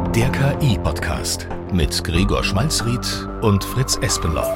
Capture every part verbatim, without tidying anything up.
Der K I-Podcast mit Gregor Schmalzried und Fritz Espenlaub.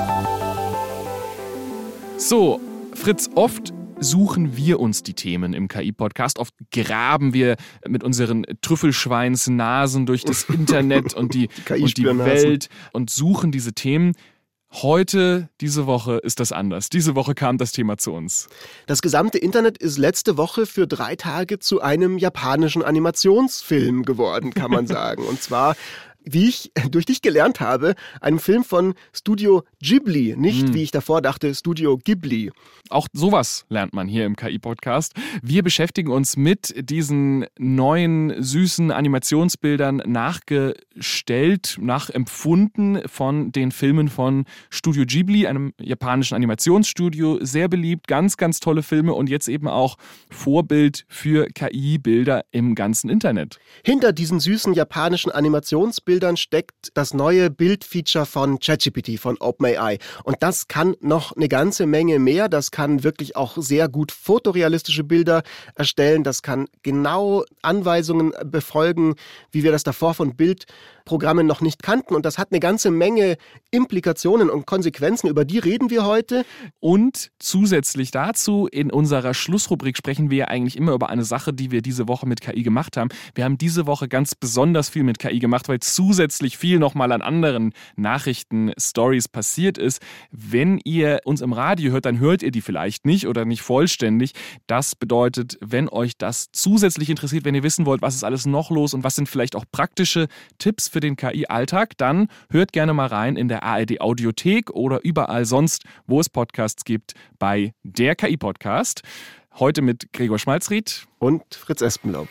So, Fritz, oft suchen wir uns die Themen im K I-Podcast. Oft graben wir mit unseren Trüffelschweinsnasen durch das Internet und die, die und die Welt und suchen diese Themen. Heute, diese Woche, ist das anders. Diese Woche kam das Thema zu uns. Das gesamte Internet ist letzte Woche für drei Tage zu einem japanischen Animationsfilm geworden, kann man sagen. Und zwar, wie ich durch dich gelernt habe, einem Film von Studio Ghibli, nicht, hm. wie ich davor dachte, Studio Ghibli. Auch sowas lernt man hier im K I-Podcast. Wir beschäftigen uns mit diesen neuen, süßen Animationsbildern nachgestellt, nachempfunden von den Filmen von Studio Ghibli, einem japanischen Animationsstudio. Sehr beliebt, ganz, ganz tolle Filme und jetzt eben auch Vorbild für K I-Bilder im ganzen Internet. Hinter diesen süßen japanischen Animationsbildern steckt das neue Bildfeature von ChatGPT, von OpenAI. Und das kann noch eine ganze Menge mehr. Das kann wirklich auch sehr gut fotorealistische Bilder erstellen. Das kann genau Anweisungen befolgen, wie wir das davor von Bildprogrammen noch nicht kannten. Und das hat eine ganze Menge Implikationen und Konsequenzen. Über die reden wir heute. Und zusätzlich dazu, in unserer Schlussrubrik sprechen wir ja eigentlich immer über eine Sache, die wir diese Woche mit K I gemacht haben. Wir haben diese Woche ganz besonders viel mit K I gemacht, weil zusätzlich viel nochmal an anderen Nachrichten, Stories passiert ist. Wenn ihr uns im Radio hört, dann hört ihr die vielleicht nicht oder nicht vollständig. Das bedeutet, wenn euch das zusätzlich interessiert, wenn ihr wissen wollt, was ist alles noch los und was sind vielleicht auch praktische Tipps für den K I-Alltag, dann hört gerne mal rein in der A R D-Audiothek oder überall sonst, wo es Podcasts gibt, bei der K I-Podcast. Heute mit Gregor Schmalzried und Fritz Espenlaub.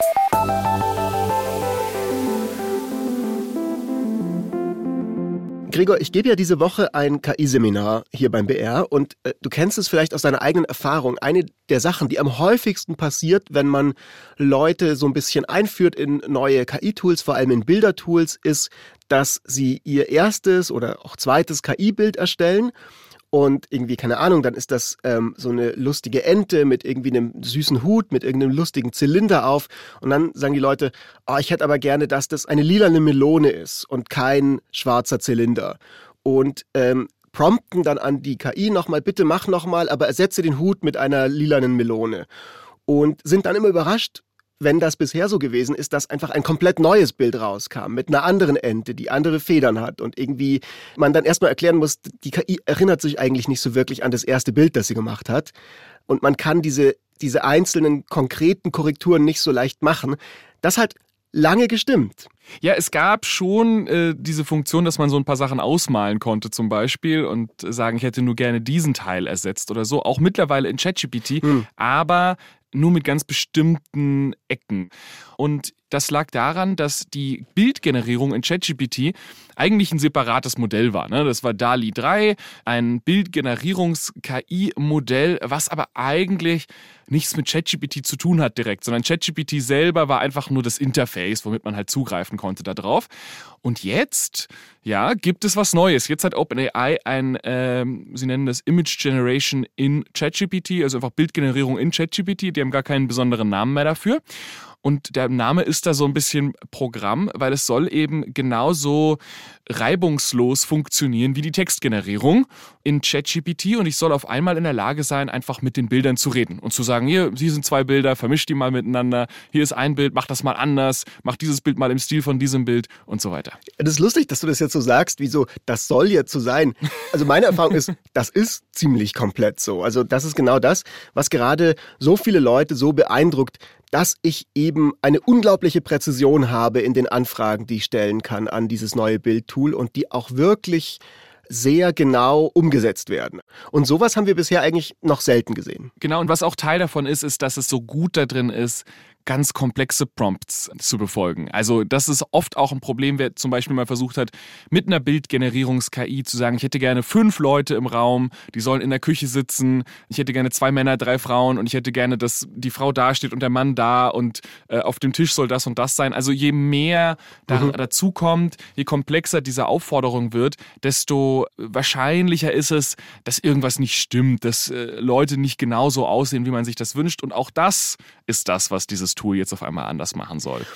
Gregor, ich gebe ja diese Woche ein K I-Seminar hier beim B R und äh, du kennst es vielleicht aus deiner eigenen Erfahrung. Eine der Sachen, die am häufigsten passiert, wenn man Leute so ein bisschen einführt in neue K I-Tools, vor allem in Bildertools, ist, dass sie ihr erstes oder auch zweites K I-Bild erstellen. Und irgendwie, keine Ahnung, dann ist das ähm, so eine lustige Ente mit irgendwie einem süßen Hut, mit irgendeinem lustigen Zylinder auf. Und dann sagen die Leute, oh, ich hätte aber gerne, dass das eine lilane Melone ist und kein schwarzer Zylinder. Und ähm, prompten dann an die K I nochmal, bitte mach nochmal, aber ersetze den Hut mit einer lilanen Melone. Und sind dann immer überrascht, wenn das bisher so gewesen ist, dass einfach ein komplett neues Bild rauskam mit einer anderen Ente, die andere Federn hat und irgendwie man dann erstmal erklären muss, die K I erinnert sich eigentlich nicht so wirklich an das erste Bild, das sie gemacht hat und man kann diese, diese einzelnen konkreten Korrekturen nicht so leicht machen. Das hat lange gestimmt. Ja, es gab schon äh, diese Funktion, dass man so ein paar Sachen ausmalen konnte zum Beispiel und sagen, ich hätte nur gerne diesen Teil ersetzt oder so, auch mittlerweile in ChatGPT, hm. aber nur mit ganz bestimmten Ecken. Und das lag daran, dass die Bildgenerierung in ChatGPT eigentlich ein separates Modell war. Ne? Das war DALL-E drei, ein Bildgenerierungs-K I-Modell, was aber eigentlich nichts mit ChatGPT zu tun hat direkt, sondern ChatGPT selber war einfach nur das Interface, womit man halt zugreifen konnte da drauf. Und jetzt, ja, gibt es was Neues. Jetzt hat OpenAI ein, ähm, sie nennen das Image Generation in ChatGPT, also einfach Bildgenerierung in ChatGPT. Die haben gar keinen besonderen Namen mehr dafür. Und der Name ist da so ein bisschen Programm, weil es soll eben genauso reibungslos funktionieren wie die Textgenerierung in ChatGPT und ich soll auf einmal in der Lage sein, einfach mit den Bildern zu reden und zu sagen, hier, hier sind zwei Bilder, vermisch die mal miteinander, hier ist ein Bild, mach das mal anders, mach dieses Bild mal im Stil von diesem Bild und so weiter. Das ist lustig, dass du das jetzt so sagst, wie so, das soll jetzt so sein. Also meine Erfahrung ist, das ist ziemlich komplett so. Also das ist genau das, was gerade so viele Leute so beeindruckt, dass ich eben eine unglaubliche Präzision habe in den Anfragen, die ich stellen kann an dieses neue Bildtool und die auch wirklich sehr genau umgesetzt werden. Und sowas haben wir bisher eigentlich noch selten gesehen. Genau, und was auch Teil davon ist, ist, dass es so gut da drin ist, ganz komplexe Prompts zu befolgen. Also das ist oft auch ein Problem, wer zum Beispiel mal versucht hat, mit einer Bildgenerierungs-K I zu sagen, ich hätte gerne fünf Leute im Raum, die sollen in der Küche sitzen, ich hätte gerne zwei Männer, drei Frauen und ich hätte gerne, dass die Frau da steht und der Mann da und äh, auf dem Tisch soll das und das sein. Also je mehr da, mhm. dazu kommt, je komplexer diese Aufforderung wird, desto wahrscheinlicher ist es, dass irgendwas nicht stimmt, dass äh, Leute nicht genauso aussehen, wie man sich das wünscht. Und auch das ist das, was dieses Tool jetzt auf einmal anders machen soll.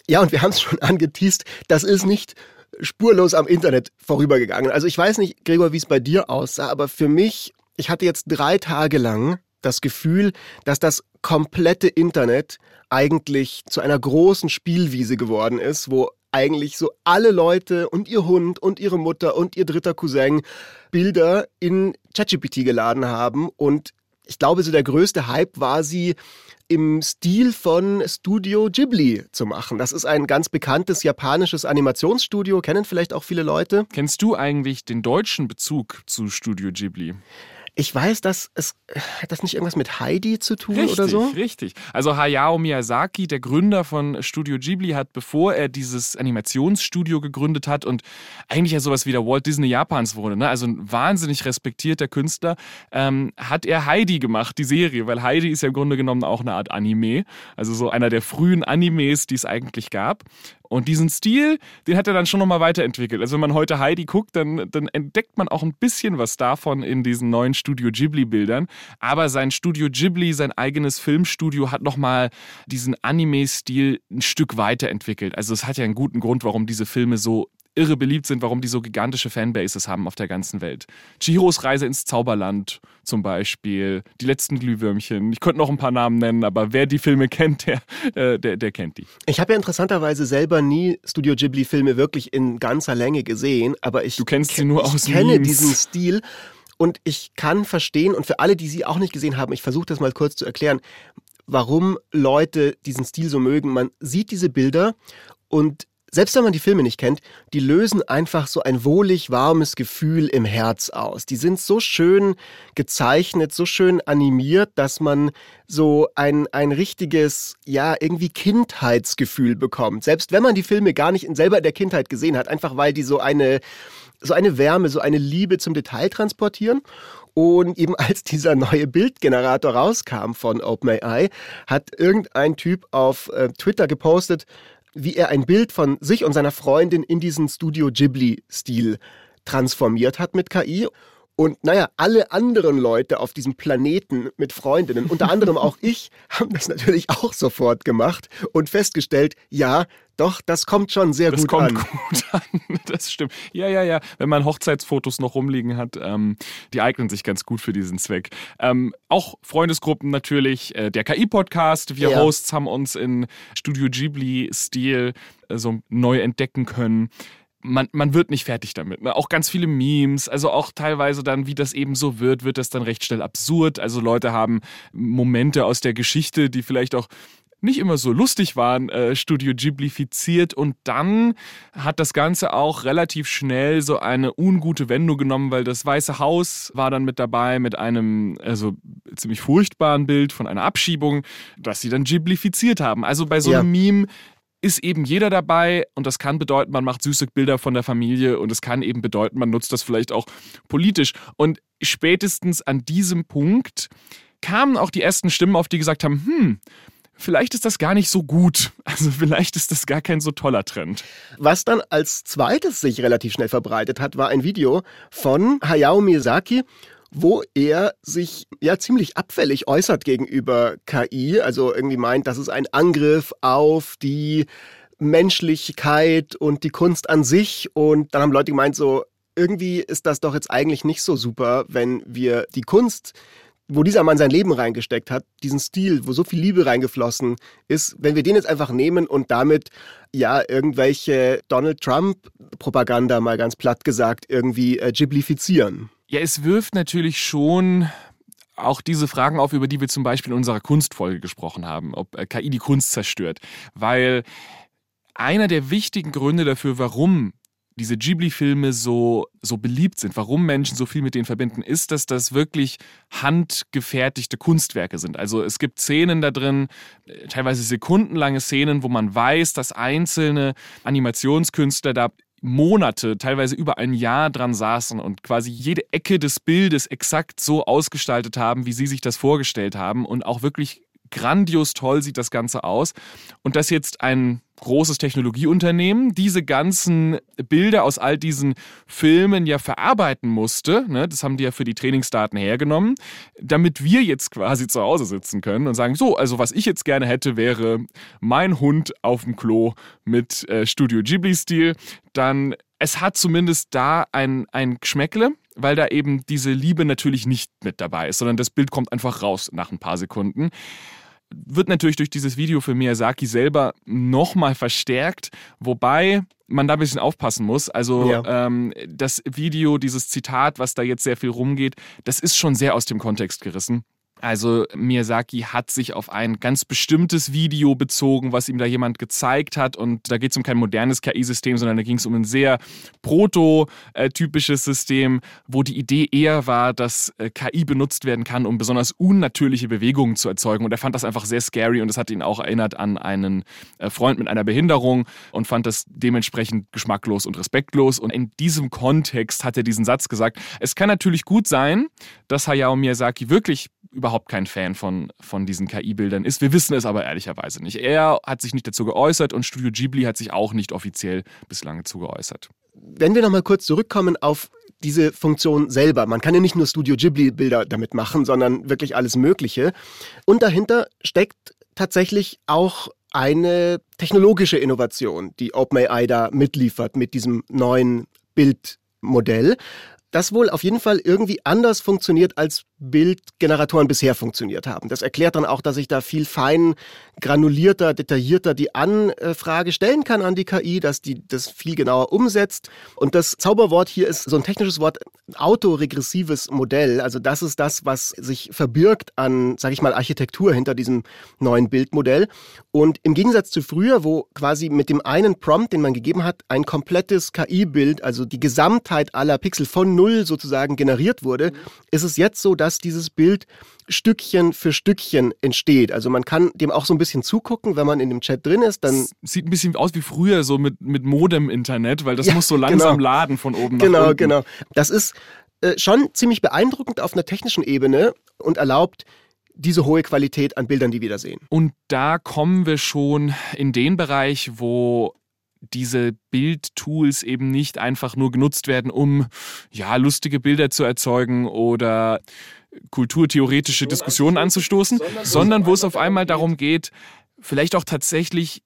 Ja, und wir haben es schon angeteast, das ist nicht spurlos am Internet vorübergegangen. Also ich weiß nicht, Gregor, wie es bei dir aussah, aber für mich, ich hatte jetzt drei Tage lang das Gefühl, dass das komplette Internet eigentlich zu einer großen Spielwiese geworden ist, wo eigentlich so alle Leute und ihr Hund und ihre Mutter und ihr dritter Cousin Bilder in ChatGPT geladen haben. Und ich glaube, so der größte Hype war sie im Stil von Studio Ghibli zu machen. Das ist ein ganz bekanntes japanisches Animationsstudio, kennen vielleicht auch viele Leute. Kennst du eigentlich den deutschen Bezug zu Studio Ghibli? Ich weiß, dass es hat das nicht irgendwas mit Heidi zu tun Richtig, oder so? Richtig. Also Hayao Miyazaki, der Gründer von Studio Ghibli, hat, bevor er dieses Animationsstudio gegründet hat und eigentlich ja sowas wie der Walt Disney Japans wurde, ne? Also ein wahnsinnig respektierter Künstler, ähm, hat er Heidi gemacht, die Serie, weil Heidi ist ja im Grunde genommen auch eine Art Anime, also so einer der frühen Animes, die es eigentlich gab. Und diesen Stil, den hat er dann schon nochmal weiterentwickelt. Also wenn man heute Heidi guckt, dann, dann entdeckt man auch ein bisschen was davon in diesen neuen Studio Ghibli-Bildern. Aber sein Studio Ghibli, sein eigenes Filmstudio, hat nochmal diesen Anime-Stil ein Stück weiterentwickelt. Also es hat ja einen guten Grund, warum diese Filme so irre beliebt sind, warum die so gigantische Fanbases haben auf der ganzen Welt. Chihiros Reise ins Zauberland zum Beispiel, Die letzten Glühwürmchen. Ich könnte noch ein paar Namen nennen, aber wer die Filme kennt, der, äh, der, der kennt die. Ich habe ja interessanterweise selber nie Studio Ghibli-Filme wirklich in ganzer Länge gesehen, aber ich, du kennst sie nur ich aus kenne Memes. diesen Stil und ich kann verstehen, und für alle, die sie auch nicht gesehen haben, ich versuche das mal kurz zu erklären, warum Leute diesen Stil so mögen. Man sieht diese Bilder und selbst wenn man die Filme nicht kennt, die lösen einfach so ein wohlig warmes Gefühl im Herz aus. Die sind so schön gezeichnet, so schön animiert, dass man so ein, ein richtiges, ja, irgendwie Kindheitsgefühl bekommt. Selbst wenn man die Filme gar nicht in, selber in der Kindheit gesehen hat, einfach weil die so eine, so eine Wärme, so eine Liebe zum Detail transportieren. Und eben als dieser neue Bildgenerator rauskam von OpenAI, hat irgendein Typ auf äh, Twitter gepostet, wie er ein Bild von sich und seiner Freundin in diesen Studio Ghibli-Stil transformiert hat mit K I. Und naja, alle anderen Leute auf diesem Planeten mit Freundinnen, unter anderem auch ich, haben das natürlich auch sofort gemacht und festgestellt, ja, doch, das kommt schon sehr das gut kommt an. gut an, das stimmt. Ja, ja, ja, wenn man Hochzeitsfotos noch rumliegen hat, ähm, die eignen sich ganz gut für diesen Zweck. Ähm, auch Freundesgruppen natürlich, äh, der K I-Podcast, wir Ja. Hosts haben uns in Studio Ghibli-Stil äh, so neu entdecken können. Man, man wird nicht fertig damit. Ne? Auch ganz viele Memes, also auch teilweise dann, wie das eben so wird, wird das dann recht schnell absurd. Also Leute haben Momente aus der Geschichte, die vielleicht auch nicht immer so lustig waren, äh, Studio Ghiblifiziert, und dann hat das Ganze auch relativ schnell so eine ungute Wendung genommen, weil das Weiße Haus war dann mit dabei mit einem also ziemlich furchtbaren Bild von einer Abschiebung, das sie dann Ghiblifiziert haben. Also bei so Ja. einem Meme ist eben jeder dabei, und das kann bedeuten, man macht süße Bilder von der Familie, und es kann eben bedeuten, man nutzt das vielleicht auch politisch. Und spätestens an diesem Punkt kamen auch die ersten Stimmen auf, die gesagt haben, hm, vielleicht ist das gar nicht so gut. Also vielleicht ist das gar kein so toller Trend. Was dann als zweites sich relativ schnell verbreitet hat, war ein Video von Hayao Miyazaki, wo er sich ja ziemlich abfällig äußert gegenüber K I, also irgendwie meint, das ist ein Angriff auf die Menschlichkeit und die Kunst an sich, und dann haben Leute gemeint, so irgendwie ist das doch jetzt eigentlich nicht so super, wenn wir die Kunst, wo dieser Mann sein Leben reingesteckt hat, diesen Stil, wo so viel Liebe reingeflossen ist, wenn wir den jetzt einfach nehmen und damit ja irgendwelche Donald Trump-Propaganda, mal ganz platt gesagt, irgendwie äh, ghiblifizieren. Ja, es wirft natürlich schon auch diese Fragen auf, über die wir zum Beispiel in unserer Kunstfolge gesprochen haben, ob K I die Kunst zerstört. Weil einer der wichtigen Gründe dafür, warum diese Ghibli-Filme so, so beliebt sind, warum Menschen so viel mit denen verbinden, ist, dass das wirklich handgefertigte Kunstwerke sind. Also es gibt Szenen da drin, teilweise sekundenlange Szenen, wo man weiß, dass einzelne Animationskünstler da Monate, teilweise über ein Jahr dran saßen und quasi jede Ecke des Bildes exakt so ausgestaltet haben, wie sie sich das vorgestellt haben, und auch wirklich grandios toll sieht das Ganze aus. Und dass jetzt ein großes Technologieunternehmen diese ganzen Bilder aus all diesen Filmen ja verarbeiten musste, ne, das haben die ja für die Trainingsdaten hergenommen, damit wir jetzt quasi zu Hause sitzen können und sagen, so, also was ich jetzt gerne hätte, wäre mein Hund auf dem Klo mit äh, Studio Ghibli-Stil, dann es hat zumindest da ein, ein Geschmäckle, weil da eben diese Liebe natürlich nicht mit dabei ist, sondern das Bild kommt einfach raus nach ein paar Sekunden. Wird natürlich durch dieses Video für Miyazaki selber nochmal verstärkt, wobei man da ein bisschen aufpassen muss. Also ja. ähm, das Video, dieses Zitat, was da jetzt sehr viel rumgeht, das ist schon sehr aus dem Kontext gerissen. Also Miyazaki hat sich auf ein ganz bestimmtes Video bezogen, was ihm da jemand gezeigt hat, und da geht es um kein modernes K I-System, sondern da ging es um ein sehr prototypisches System, wo die Idee eher war, dass K I benutzt werden kann, um besonders unnatürliche Bewegungen zu erzeugen, und er fand das einfach sehr scary und das hat ihn auch erinnert an einen Freund mit einer Behinderung und fand das dementsprechend geschmacklos und respektlos, und in diesem Kontext hat er diesen Satz gesagt. Es kann natürlich gut sein, dass Hayao Miyazaki wirklich überhaupt kein Fan von, von diesen K I-Bildern ist. Wir wissen es aber ehrlicherweise nicht. Er hat sich nicht dazu geäußert und Studio Ghibli hat sich auch nicht offiziell bislang dazu geäußert. Wenn wir nochmal kurz zurückkommen auf diese Funktion selber. Man kann ja nicht nur Studio Ghibli-Bilder damit machen, sondern wirklich alles Mögliche. Und dahinter steckt tatsächlich auch eine technologische Innovation, die OpenAI da mitliefert mit diesem neuen Bildmodell, das wohl auf jeden Fall irgendwie anders funktioniert, als Bildgeneratoren bisher funktioniert haben. Das erklärt dann auch, dass ich da viel fein granulierter, detaillierter die Anfrage stellen kann an die K I, dass die das viel genauer umsetzt. Und das Zauberwort hier ist so ein technisches Wort, autoregressives Modell. Also das ist das, was sich verbirgt an, sage ich mal, Architektur hinter diesem neuen Bildmodell. Und im Gegensatz zu früher, wo quasi mit dem einen Prompt, den man gegeben hat, ein komplettes K I-Bild, also die Gesamtheit aller Pixel von Null sozusagen generiert wurde, mhm. ist es jetzt so, dass dieses Bild Stückchen für Stückchen entsteht. Also man kann dem auch so ein bisschen zugucken, wenn man in dem Chat drin ist. Dann es sieht ein bisschen aus wie früher, so mit, mit Modem-Internet, weil das ja, muss so langsam genau. laden von oben nach genau, unten. Genau, genau. Das ist äh, schon ziemlich beeindruckend auf einer technischen Ebene und erlaubt diese hohe Qualität an Bildern, die wir da sehen. Und da kommen wir schon in den Bereich, wo diese Bildtools eben nicht einfach nur genutzt werden, um ja lustige Bilder zu erzeugen oder kulturtheoretische Diskussionen anzustoßen, sondern wo es auf einmal darum geht, vielleicht auch tatsächlich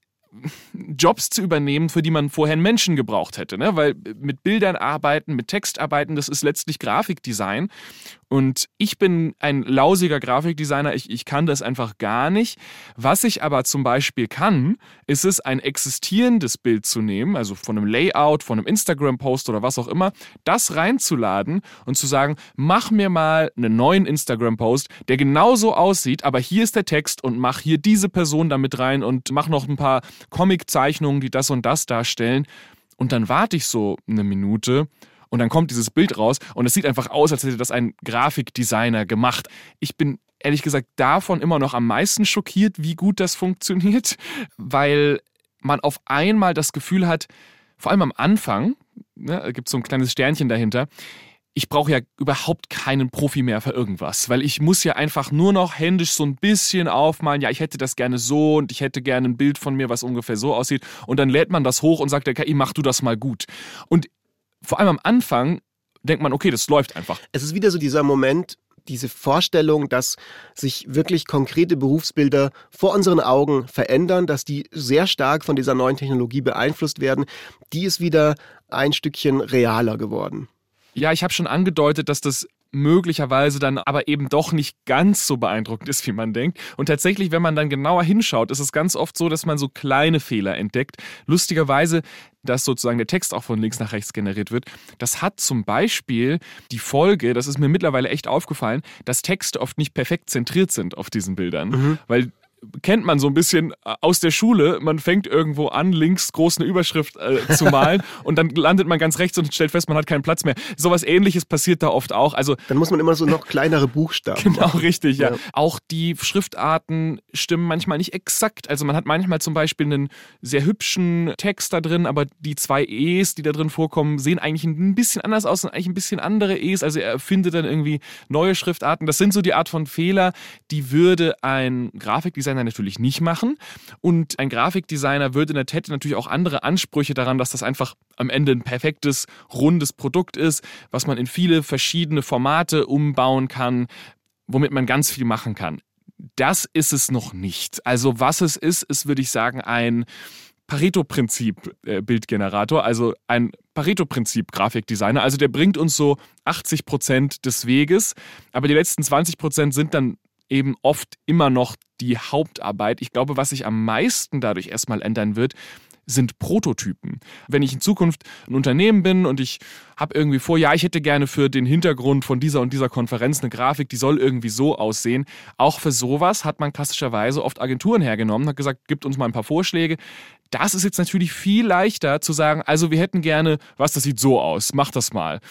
Jobs zu übernehmen, für die man vorher einen Menschen gebraucht hätte. Ne? Weil mit Bildern arbeiten, mit Text arbeiten, das ist letztlich Grafikdesign. Und ich bin ein lausiger Grafikdesigner, ich, ich kann das einfach gar nicht. Was ich aber zum Beispiel kann, ist es, ein existierendes Bild zu nehmen, also von einem Layout, von einem Instagram-Post oder was auch immer, das reinzuladen und zu sagen, mach mir mal einen neuen Instagram-Post, der genauso aussieht, aber hier ist der Text und mach hier diese Person damit rein und mach noch ein paar Comic-Zeichnungen, die das und das darstellen. Und dann warte ich so eine Minute und dann kommt dieses Bild raus und es sieht einfach aus, als hätte das ein Grafikdesigner gemacht. Ich bin ehrlich gesagt davon immer noch am meisten schockiert, wie gut das funktioniert, weil man auf einmal das Gefühl hat, vor allem am Anfang, ne, da gibt es so ein kleines Sternchen dahinter, ich brauche ja überhaupt keinen Profi mehr für irgendwas, weil ich muss ja einfach nur noch händisch so ein bisschen aufmalen, ja, ich hätte das gerne so und ich hätte gerne ein Bild von mir, was ungefähr so aussieht, und dann lädt man das hoch und sagt der K I, mach du das mal gut. Und vor allem am Anfang denkt man, okay, das läuft einfach. Es ist wieder so dieser Moment, diese Vorstellung, dass sich wirklich konkrete Berufsbilder vor unseren Augen verändern, dass die sehr stark von dieser neuen Technologie beeinflusst werden, die ist wieder ein Stückchen realer geworden. Ja, ich habe schon angedeutet, dass das möglicherweise dann aber eben doch nicht ganz so beeindruckend ist, wie man denkt. Und tatsächlich, wenn man dann genauer hinschaut, ist es ganz oft so, dass man so kleine Fehler entdeckt. Lustigerweise, dass sozusagen der Text auch von links nach rechts generiert wird. Das hat zum Beispiel die Folge, das ist mir mittlerweile echt aufgefallen, dass Texte oft nicht perfekt zentriert sind auf diesen Bildern. Mhm. Weil kennt man so ein bisschen aus der Schule. Man fängt irgendwo an, links groß eine Überschrift äh, zu malen und dann landet man ganz rechts und stellt fest, man hat keinen Platz mehr. Sowas Ähnliches passiert da oft auch. Also dann muss man immer so noch kleinere Buchstaben Genau, machen. richtig, ja. Ja. Auch die Schriftarten stimmen manchmal nicht exakt. Also man hat manchmal zum Beispiel einen sehr hübschen Text da drin, aber die zwei E's, die da drin vorkommen, sehen eigentlich ein bisschen anders aus, sind eigentlich ein bisschen andere E's. Also er findet dann irgendwie neue Schriftarten. Das sind so die Art von Fehler, die würde ein Grafikdesigner natürlich nicht machen. Und ein Grafikdesigner würde hätte natürlich auch andere Ansprüche daran, dass das einfach am Ende ein perfektes, rundes Produkt ist, was man in viele verschiedene Formate umbauen kann, womit man ganz viel machen kann. Das ist es noch nicht. Also was es ist, ist, würde ich sagen, ein Pareto-Prinzip-Bildgenerator, also ein Pareto-Prinzip-Grafikdesigner. Also der bringt uns so achtzig Prozent des Weges, aber die letzten zwanzig Prozent sind dann eben oft immer noch die Hauptarbeit. Ich glaube, was sich am meisten dadurch erstmal ändern wird, sind Prototypen. Wenn ich in Zukunft ein Unternehmen bin und ich habe irgendwie vor, ja, ich hätte gerne für den Hintergrund von dieser und dieser Konferenz eine Grafik, die soll irgendwie so aussehen. Auch für sowas hat man klassischerweise oft Agenturen hergenommen, hat gesagt, gibt uns mal ein paar Vorschläge. Das ist jetzt natürlich viel leichter zu sagen, also wir hätten gerne, was, das sieht so aus, mach das mal.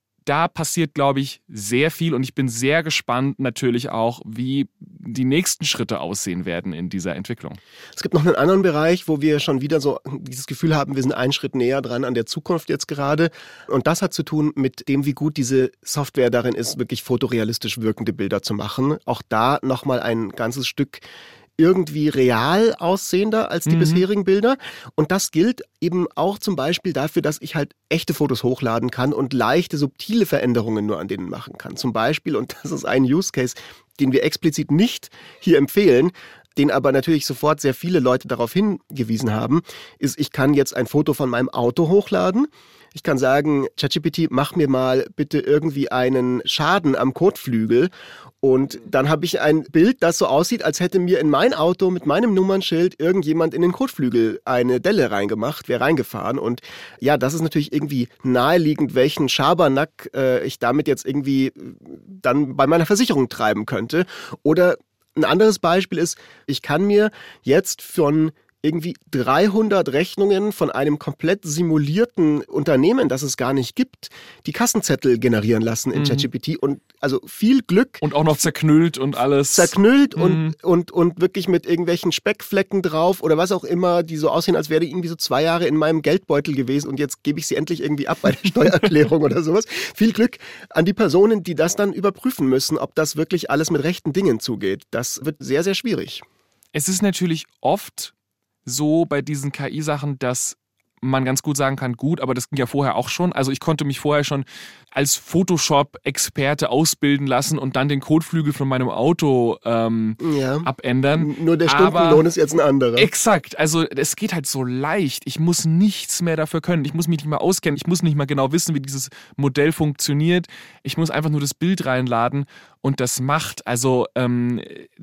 Da passiert, glaube ich, sehr viel und ich bin sehr gespannt natürlich auch, wie die nächsten Schritte aussehen werden in dieser Entwicklung. Es gibt noch einen anderen Bereich, wo wir schon wieder so dieses Gefühl haben, wir sind einen Schritt näher dran an der Zukunft jetzt gerade. Und das hat zu tun mit dem, wie gut diese Software darin ist, wirklich fotorealistisch wirkende Bilder zu machen. Auch da nochmal ein ganzes Stück irgendwie real aussehender als die mhm. bisherigen Bilder. Und das gilt eben auch zum Beispiel dafür, dass ich halt echte Fotos hochladen kann und leichte, subtile Veränderungen nur an denen machen kann. Zum Beispiel, und das ist ein Use Case, den wir explizit nicht hier empfehlen, den aber natürlich sofort sehr viele Leute darauf hingewiesen haben, ist, ich kann jetzt ein Foto von meinem Auto hochladen. Ich kann sagen, ChatGPT, mach mir mal bitte irgendwie einen Schaden am Kotflügel. Und dann habe ich ein Bild, das so aussieht, als hätte mir in mein Auto mit meinem Nummernschild irgendjemand in den Kotflügel eine Delle reingemacht, wäre reingefahren. Und ja, das ist natürlich irgendwie naheliegend, welchen Schabernack äh, ich damit jetzt irgendwie dann bei meiner Versicherung treiben könnte. Oder ein anderes Beispiel ist, ich kann mir jetzt von irgendwie dreihundert Rechnungen von einem komplett simulierten Unternehmen, das es gar nicht gibt, die Kassenzettel generieren lassen in mhm. ChatGPT und also viel Glück. Und auch noch zerknüllt und alles. Zerknüllt mhm. und, und, und wirklich mit irgendwelchen Speckflecken drauf oder was auch immer, die so aussehen, als wäre die irgendwie so zwei Jahre in meinem Geldbeutel gewesen und jetzt gebe ich sie endlich irgendwie ab bei der Steuererklärung oder sowas. Viel Glück an die Personen, die das dann überprüfen müssen, ob das wirklich alles mit rechten Dingen zugeht. Das wird sehr, sehr schwierig. Es ist natürlich oft so bei diesen K I-Sachen, dass man ganz gut sagen kann, gut, aber das ging ja vorher auch schon. Also ich konnte mich vorher schon als Photoshop-Experte ausbilden lassen und dann den Kotflügel von meinem Auto ähm, ja. abändern. Nur der Stundenlohn ist jetzt ein anderer. Exakt. Also es geht halt so leicht. Ich muss nichts mehr dafür können. Ich muss mich nicht mehr auskennen. Ich muss nicht mal genau wissen, wie dieses Modell funktioniert. Ich muss einfach nur das Bild reinladen und das macht. Also ähm,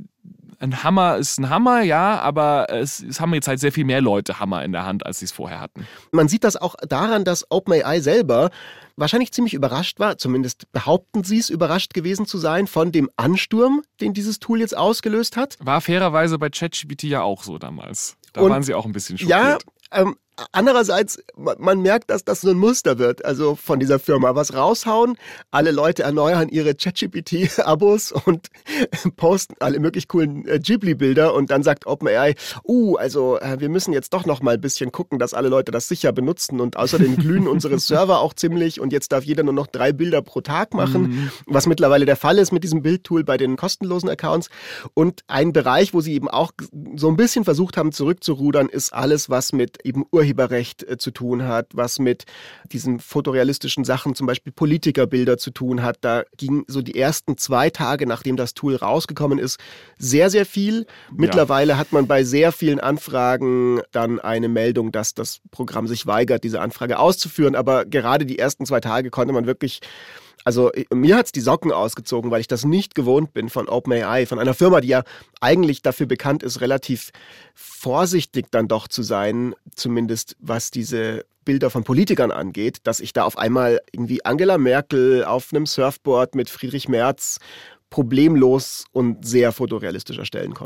ein Hammer ist ein Hammer, ja, aber es, es haben jetzt halt sehr viel mehr Leute Hammer in der Hand, als sie es vorher hatten. Man sieht das auch daran, dass OpenAI selber wahrscheinlich ziemlich überrascht war, zumindest behaupten sie es, überrascht gewesen zu sein von dem Ansturm, den dieses Tool jetzt ausgelöst hat. War fairerweise bei ChatGPT ja auch so damals. Da Und waren sie auch ein bisschen schockiert. Ja, ähm, andererseits, man merkt, dass das so ein Muster wird, also von dieser Firma. Was raushauen, alle Leute erneuern ihre ChatGPT-Abos und posten alle möglich coolen äh, Ghibli-Bilder und dann sagt OpenAI, uh, also äh, wir müssen jetzt doch noch mal ein bisschen gucken, dass alle Leute das sicher benutzen und außerdem glühen unsere Server auch ziemlich und jetzt darf jeder nur noch drei Bilder pro Tag machen, mhm. was mittlerweile der Fall ist mit diesem Bildtool bei den kostenlosen Accounts. Und ein Bereich, wo sie eben auch so ein bisschen versucht haben zurückzurudern, ist alles, was mit eben Ur Urheberrecht äh, zu tun hat, was mit diesen fotorealistischen Sachen, zum Beispiel Politikerbilder zu tun hat. Da ging so die ersten zwei Tage, nachdem das Tool rausgekommen ist, sehr, sehr viel. Mittlerweile ja. hat man bei sehr vielen Anfragen dann eine Meldung, dass das Programm sich weigert, diese Anfrage auszuführen. Aber gerade die ersten zwei Tage konnte man wirklich... Also mir hat's die Socken ausgezogen, weil ich das nicht gewohnt bin von OpenAI, von einer Firma, die ja eigentlich dafür bekannt ist, relativ vorsichtig dann doch zu sein, zumindest was diese Bilder von Politikern angeht, dass ich da auf einmal irgendwie Angela Merkel auf einem Surfboard mit Friedrich Merz problemlos und sehr fotorealistisch erstellen konnte.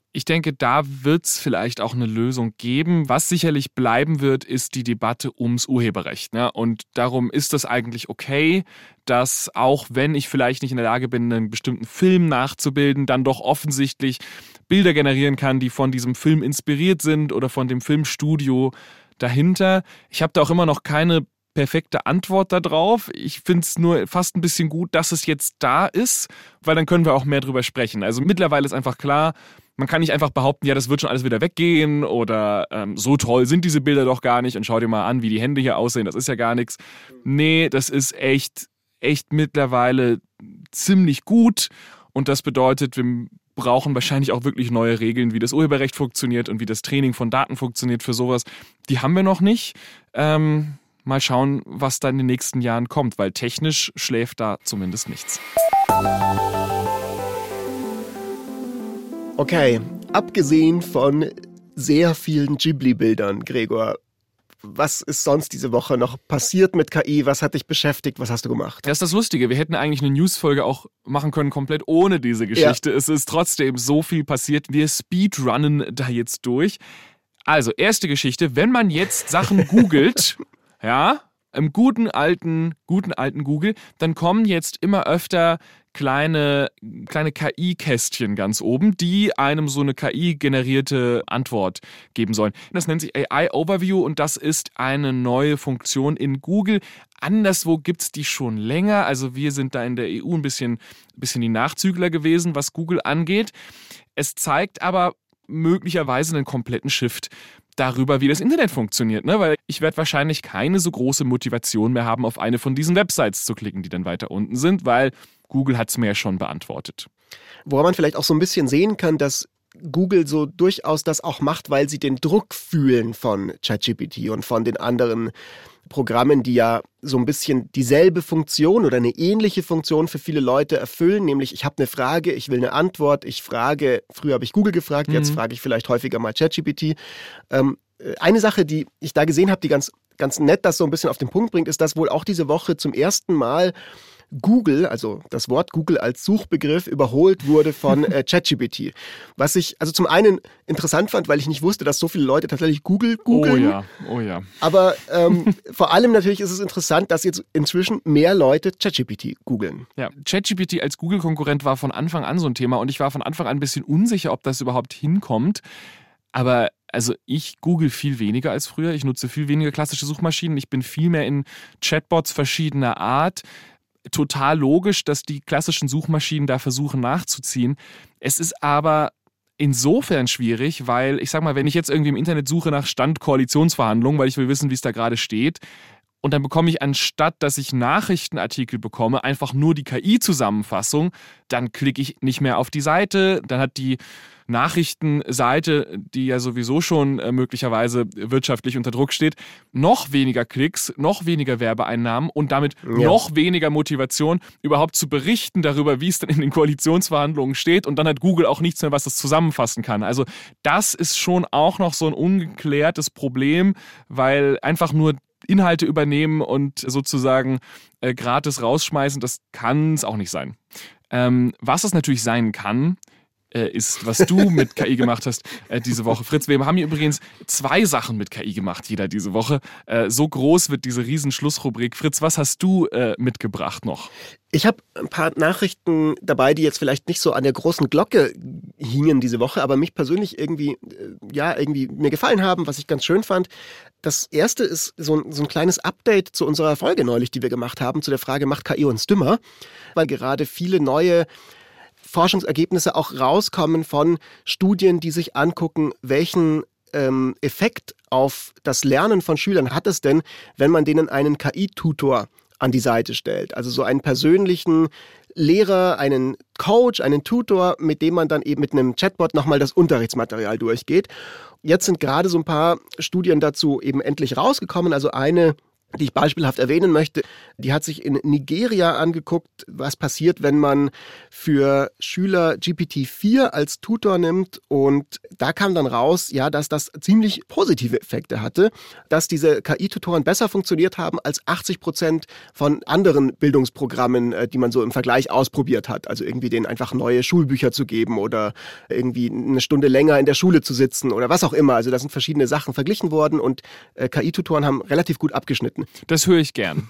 Ich denke, da wird es vielleicht auch eine Lösung geben. Was sicherlich bleiben wird, ist die Debatte ums Urheberrecht. Ne? Und darum ist das eigentlich okay, dass auch wenn ich vielleicht nicht in der Lage bin, einen bestimmten Film nachzubilden, dann doch offensichtlich Bilder generieren kann, die von diesem Film inspiriert sind oder von dem Filmstudio dahinter. Ich habe da auch immer noch keine perfekte Antwort darauf. Ich finde es nur fast ein bisschen gut, dass es jetzt da ist, weil dann können wir auch mehr drüber sprechen. Also mittlerweile ist einfach klar, man kann nicht einfach behaupten, ja, das wird schon alles wieder weggehen oder ähm, so toll sind diese Bilder doch gar nicht und schau dir mal an, wie die Hände hier aussehen, das ist ja gar nichts. Nee, das ist echt, echt mittlerweile ziemlich gut und das bedeutet, wir brauchen wahrscheinlich auch wirklich neue Regeln, wie das Urheberrecht funktioniert und wie das Training von Daten funktioniert für sowas. Die haben wir noch nicht. Ähm, mal schauen, was da in den nächsten Jahren kommt, weil technisch schläft da zumindest nichts. Okay, abgesehen von sehr vielen Ghibli-Bildern, Gregor, was ist sonst diese Woche noch passiert mit K I? Was hat dich beschäftigt? Was hast du gemacht? Das ist das Lustige. Wir hätten eigentlich eine Newsfolge auch machen können, komplett ohne diese Geschichte. Ja. Es ist trotzdem so viel passiert. Wir speedrunnen da jetzt durch. Also, erste Geschichte. Wenn man jetzt Sachen googelt, ja, im guten alten, guten alten Google, dann kommen jetzt immer öfter kleine, kleine K I-Kästchen ganz oben, die einem so eine K I-generierte Antwort geben sollen. Das nennt sich A I-Overview und das ist eine neue Funktion in Google. Anderswo gibt es die schon länger. Also wir sind da in der E U ein bisschen, bisschen die Nachzügler gewesen, was Google angeht. Es zeigt aber möglicherweise einen kompletten Shift darüber, wie das Internet funktioniert, ne? Weil ich werde wahrscheinlich keine so große Motivation mehr haben, auf eine von diesen Websites zu klicken, die dann weiter unten sind, weil Google hat es mir ja schon beantwortet. Woran man vielleicht auch so ein bisschen sehen kann, dass Google so durchaus das auch macht, weil sie den Druck fühlen von ChatGPT und von den anderen Programmen, die ja so ein bisschen dieselbe Funktion oder eine ähnliche Funktion für viele Leute erfüllen, nämlich ich habe eine Frage, ich will eine Antwort, ich frage, früher habe ich Google gefragt, mhm. jetzt frage ich vielleicht häufiger mal ChatGPT. Ähm, eine Sache, die ich da gesehen habe, die ganz, ganz nett das so ein bisschen auf den Punkt bringt, ist, dass wohl auch diese Woche zum ersten Mal Google, also das Wort Google als Suchbegriff, überholt wurde von äh, ChatGPT. Was ich also zum einen interessant fand, weil ich nicht wusste, dass so viele Leute tatsächlich Google googeln. Oh ja, oh ja. Aber ähm, vor allem natürlich ist es interessant, dass jetzt inzwischen mehr Leute ChatGPT googeln. Ja, ChatGPT als Google-Konkurrent war von Anfang an so ein Thema und ich war von Anfang an ein bisschen unsicher, ob das überhaupt hinkommt. Aber also ich google viel weniger als früher. Ich nutze viel weniger klassische Suchmaschinen. Ich bin viel mehr in Chatbots verschiedener Art. Total logisch, dass die klassischen Suchmaschinen da versuchen nachzuziehen. Es ist aber insofern schwierig, weil ich sag mal, wenn ich jetzt irgendwie im Internet suche nach Stand Koalitionsverhandlungen, weil ich will wissen, wie es da gerade steht, und dann bekomme ich anstatt, dass ich Nachrichtenartikel bekomme, einfach nur die K I-Zusammenfassung, dann klicke ich nicht mehr auf die Seite, dann hat die Nachrichtenseite, die ja sowieso schon äh, möglicherweise wirtschaftlich unter Druck steht, noch weniger Klicks, noch weniger Werbeeinnahmen und damit ja. noch weniger Motivation, überhaupt zu berichten darüber, wie es dann in den Koalitionsverhandlungen steht. Und dann hat Google auch nichts mehr, was das zusammenfassen kann. Also das ist schon auch noch so ein ungeklärtes Problem, weil einfach nur Inhalte übernehmen und sozusagen äh, gratis rausschmeißen, das kann es auch nicht sein. Ähm, was es natürlich sein kann, äh, ist, was du mit K I gemacht hast äh, diese Woche. Fritz, wir haben hier übrigens zwei Sachen mit K I gemacht, jeder diese Woche. Äh, so groß wird diese riesen Schlussrubrik. Fritz, was hast du äh, mitgebracht noch? Ich habe ein paar Nachrichten dabei, die jetzt vielleicht nicht so an der großen Glocke hingen diese Woche, aber mich persönlich irgendwie, ja, irgendwie mir gefallen haben, was ich ganz schön fand. Das erste ist so ein, so ein kleines Update zu unserer Folge neulich, die wir gemacht haben, zu der Frage, macht K I uns dümmer? Weil gerade viele neue Forschungsergebnisse auch rauskommen von Studien, die sich angucken, welchen ähm, Effekt auf das Lernen von Schülern hat es denn, wenn man denen einen K I-Tutor an die Seite stellt. Also so einen persönlichen Lehrer, einen Coach, einen Tutor, mit dem man dann eben mit einem Chatbot nochmal das Unterrichtsmaterial durchgeht. Jetzt sind gerade so ein paar Studien dazu eben endlich rausgekommen. Also eine die ich beispielhaft erwähnen möchte. Die hat sich in Nigeria angeguckt, was passiert, wenn man für Schüler G P T vier als Tutor nimmt. Und da kam dann raus, ja, dass das ziemlich positive Effekte hatte, dass diese K I-Tutoren besser funktioniert haben als achtzig Prozent von anderen Bildungsprogrammen, die man so im Vergleich ausprobiert hat. Also irgendwie denen einfach neue Schulbücher zu geben oder irgendwie eine Stunde länger in der Schule zu sitzen oder was auch immer. Also da sind verschiedene Sachen verglichen worden und K I-Tutoren haben relativ gut abgeschnitten. Das höre ich gern.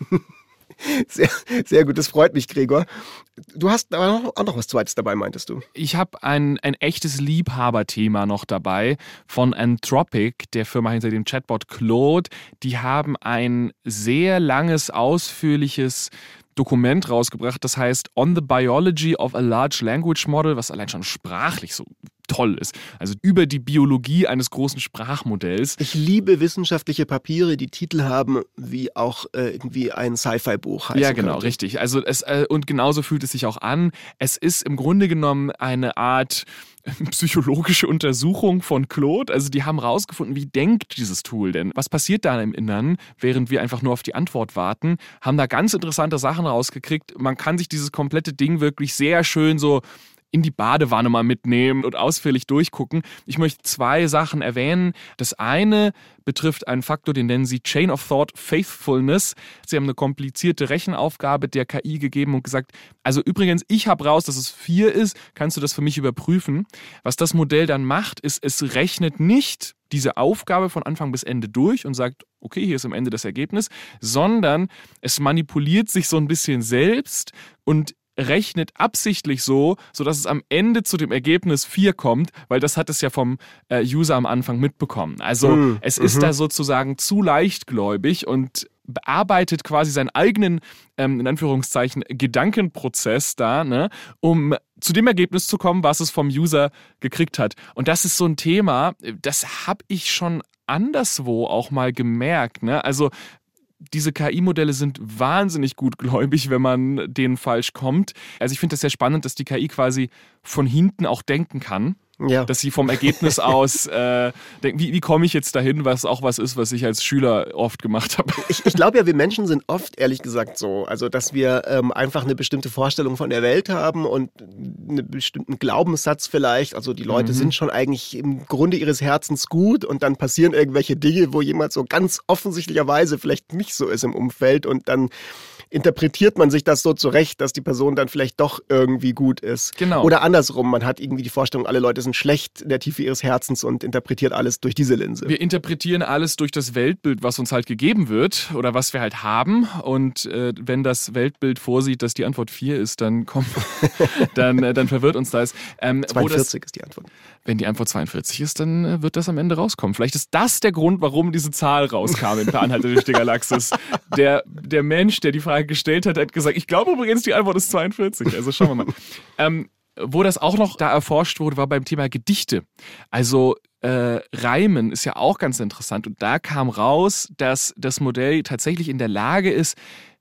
Sehr, sehr gut, das freut mich, Gregor. Du hast aber auch noch was Zweites dabei, meintest du? Ich habe ein, ein echtes Liebhaberthema noch dabei von Anthropic, der Firma hinter dem Chatbot Claude. Die haben ein sehr langes, ausführliches Dokument rausgebracht, das heißt On the Biology of a Large Language Model, was allein schon sprachlich so toll ist. Also über die Biologie eines großen Sprachmodells. Ich liebe wissenschaftliche Papiere, die Titel haben, wie auch äh, irgendwie ein Sci-Fi-Buch heißen Ja, genau, könnte. richtig. Also es, äh, und genauso fühlt es sich auch an. Es ist im Grunde genommen eine Art psychologische Untersuchung von Claude. Also die haben rausgefunden, wie denkt dieses Tool denn? Was passiert da im Innern, während wir einfach nur auf die Antwort warten? Haben da ganz interessante Sachen rausgekriegt. Man kann sich dieses komplette Ding wirklich sehr schön so in die Badewanne mal mitnehmen und ausführlich durchgucken. Ich möchte zwei Sachen erwähnen. Das eine betrifft einen Faktor, den nennen sie Chain of Thought Faithfulness. Sie haben eine komplizierte Rechenaufgabe der K I gegeben und gesagt, also übrigens, ich habe raus, dass es vier ist, kannst du das für mich überprüfen? Was das Modell dann macht, ist, es rechnet nicht diese Aufgabe von Anfang bis Ende durch und sagt, okay, hier ist am Ende das Ergebnis, sondern es manipuliert sich so ein bisschen selbst und rechnet absichtlich so, sodass es am Ende zu dem Ergebnis vier kommt, weil das hat es ja vom äh, User am Anfang mitbekommen. Also mm, es ist mm-hmm. da sozusagen zu leichtgläubig und bearbeitet quasi seinen eigenen, ähm, in Anführungszeichen, Gedankenprozess da, ne, um zu dem Ergebnis zu kommen, was es vom User gekriegt hat. Und das ist so ein Thema, das habe ich schon anderswo auch mal gemerkt, ne? Also diese K I-Modelle sind wahnsinnig gutgläubig, wenn man denen falsch kommt. Also ich finde das sehr spannend, dass die K I quasi von hinten auch denken kann. Ja. Dass sie vom Ergebnis aus äh, denken, wie, wie komme ich jetzt dahin, was auch was ist, was ich als Schüler oft gemacht habe. Ich, ich glaube ja, wir Menschen sind oft, ehrlich gesagt, so. Also, dass wir ähm, einfach eine bestimmte Vorstellung von der Welt haben und einen bestimmten Glaubenssatz vielleicht. Also die Leute mhm. sind schon eigentlich im Grunde ihres Herzens gut und dann passieren irgendwelche Dinge, wo jemand so ganz offensichtlicherweise vielleicht nicht so ist im Umfeld und dann interpretiert man sich das so zurecht, dass die Person dann vielleicht doch irgendwie gut ist. Genau. Oder andersrum, man hat irgendwie die Vorstellung, alle Leute sind schlecht in der Tiefe ihres Herzens und interpretiert alles durch diese Linse. Wir interpretieren alles durch das Weltbild, was uns halt gegeben wird oder was wir halt haben. Und äh, wenn das Weltbild vorsieht, dass die Antwort vier ist, dann komm, dann, äh, dann verwirrt uns das. Ähm, zweiundvierzig das, ist die Antwort. Wenn die Antwort zweiundvierzig ist, dann äh, wird das am Ende rauskommen. Vielleicht ist das der Grund, warum diese Zahl rauskam in Per Anhalter durch die Galaxis. Der, der Mensch, der die Frage gestellt hat, hat gesagt, ich glaube übrigens, die Antwort ist zweiundvierzig. Also schauen wir mal. ähm, wo das auch noch da erforscht wurde, war beim Thema Gedichte. Also äh, Reimen ist ja auch ganz interessant. Und da kam raus, dass das Modell tatsächlich in der Lage ist,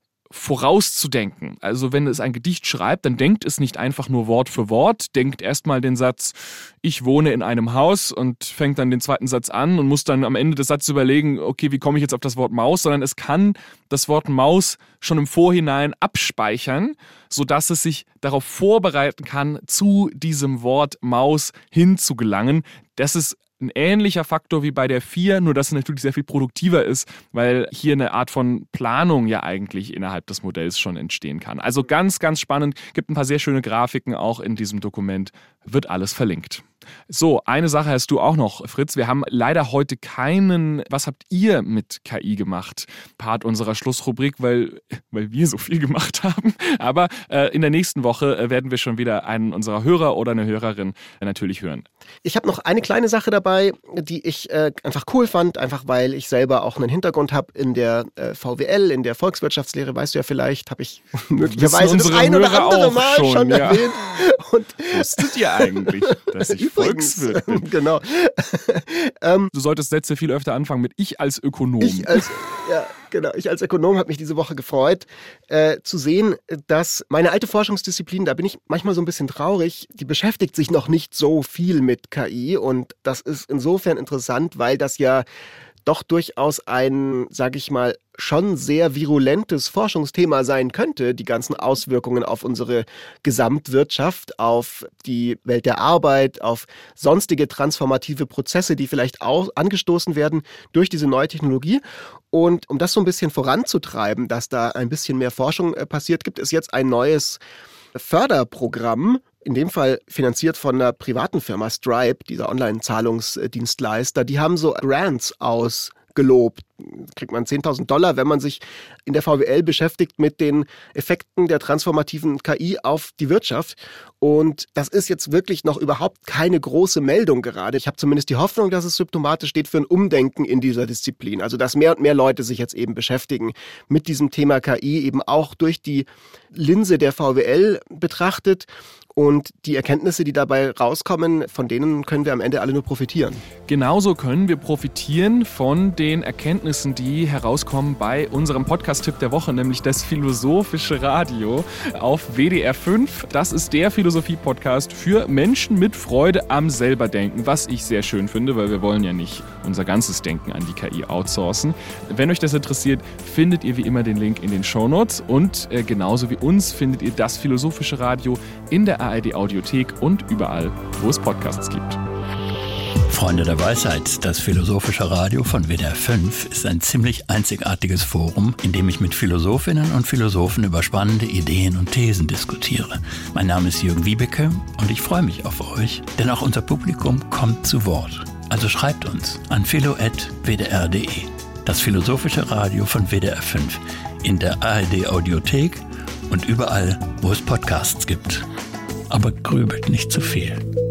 vorauszudenken. Also wenn es ein Gedicht schreibt, dann denkt es nicht einfach nur Wort für Wort, denkt erstmal den Satz, ich wohne in einem Haus und fängt dann den zweiten Satz an und muss dann am Ende des Satzes überlegen, okay, wie komme ich jetzt auf das Wort Maus, sondern es kann das Wort Maus schon im Vorhinein abspeichern, sodass es sich darauf vorbereiten kann, zu diesem Wort Maus hinzugelangen. Das ist ein ähnlicher Faktor wie bei der vier, nur dass es natürlich sehr viel produktiver ist, weil hier eine Art von Planung ja eigentlich innerhalb des Modells schon entstehen kann. Also ganz, ganz spannend. Gibt ein paar sehr schöne Grafiken auch in diesem Dokument. Wird alles verlinkt. So, eine Sache hast du auch noch, Fritz. Wir haben leider heute keinen Was habt ihr mit K I gemacht? Part unserer Schlussrubrik, weil, weil wir so viel gemacht haben. Aber äh, in der nächsten Woche äh, werden wir schon wieder einen unserer Hörer oder eine Hörerin äh, natürlich hören. Ich habe noch eine kleine Sache dabei, die ich äh, einfach cool fand, einfach weil ich selber auch einen Hintergrund habe in der äh, V W L, in der Volkswirtschaftslehre, weißt du ja vielleicht, habe ich möglicherweise das ein oder Hörer andere Mal schon, schon ja. erwähnt. Und wusstet ihr eigentlich, dass ich Volkswirt bin? Genau. ähm, du solltest Sätze viel öfter anfangen mit ich als Ökonom. Ich als, ja, genau. Ich als Ökonom habe mich diese Woche gefreut, äh, zu sehen, dass meine alte Forschungsdisziplin, da bin ich manchmal so ein bisschen traurig, die beschäftigt sich noch nicht so viel mit K I und das ist insofern interessant, weil das ja doch durchaus ein, sage ich mal, schon sehr virulentes Forschungsthema sein könnte, die ganzen Auswirkungen auf unsere Gesamtwirtschaft, auf die Welt der Arbeit, auf sonstige transformative Prozesse, die vielleicht auch angestoßen werden durch diese neue Technologie. Und um das so ein bisschen voranzutreiben, dass da ein bisschen mehr Forschung passiert, gibt es jetzt ein neues Förderprogramm, in dem Fall finanziert von einer privaten Firma Stripe, dieser Online-Zahlungsdienstleister. Die haben so Grants ausgelobt. Kriegt man zehntausend Dollar, wenn man sich in der V W L beschäftigt mit den Effekten der transformativen K I auf die Wirtschaft. Und das ist jetzt wirklich noch überhaupt keine große Meldung gerade. Ich habe zumindest die Hoffnung, dass es symptomatisch steht für ein Umdenken in dieser Disziplin. Also dass mehr und mehr Leute sich jetzt eben beschäftigen mit diesem Thema K I, eben auch durch die Linse der V W L betrachtet. Und die Erkenntnisse, die dabei rauskommen, von denen können wir am Ende alle nur profitieren. Genauso können wir profitieren von den Erkenntnissen, die herauskommen bei unserem Podcast-Tipp der Woche, nämlich das Philosophische Radio auf W D R fünf. Das ist der Philosophie-Podcast für Menschen mit Freude am Selberdenken, was ich sehr schön finde, weil wir wollen ja nicht unser ganzes Denken an die K I outsourcen. Wenn euch das interessiert, findet ihr wie immer den Link in den Shownotes und äh, genauso wie uns findet ihr das Philosophische Radio in der A R D Audiothek und überall, wo es Podcasts gibt. Freunde der Weisheit, das Philosophische Radio von W D R fünf ist ein ziemlich einzigartiges Forum, in dem ich mit Philosophinnen und Philosophen über spannende Ideen und Thesen diskutiere. Mein Name ist Jürgen Wiebeke und ich freue mich auf euch, denn auch unser Publikum kommt zu Wort. Also schreibt uns an philo at w d r punkt d e. Das Philosophische Radio von W D R fünf in der A R D Audiothek und überall, wo es Podcasts gibt. Aber grübelt nicht zu viel.